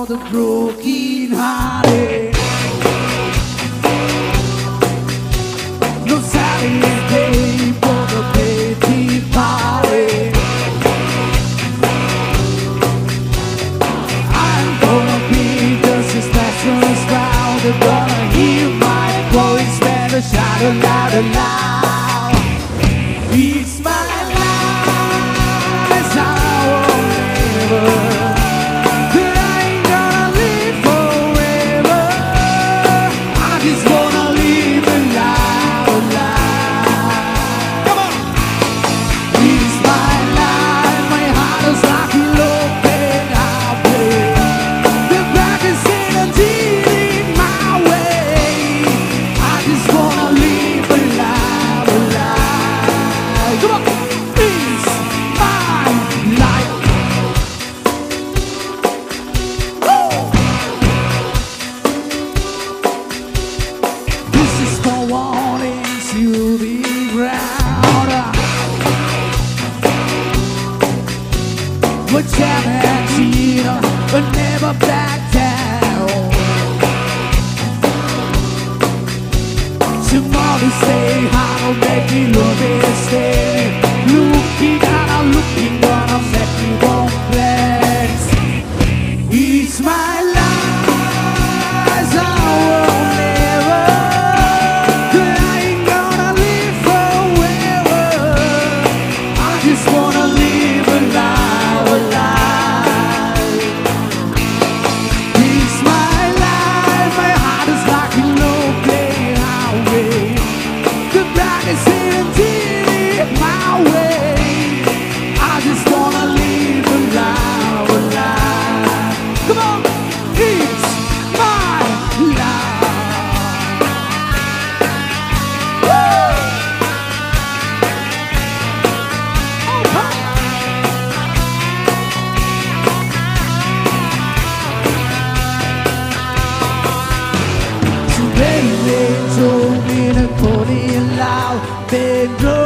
the broken hearted. No Saturday for the pity party. I'm gonna be just as special as proud. They're gonna hear my voice, better shout it loud and loud. It's my life, it's how I'll never. We're champions, but never back down. Tomorrow say how make me love it, stay. Looking and I'm looking, gonna set me one place. It's my life, I will never. I ain't gonna live forever. I just wanna live a life. They told me to put it loud. They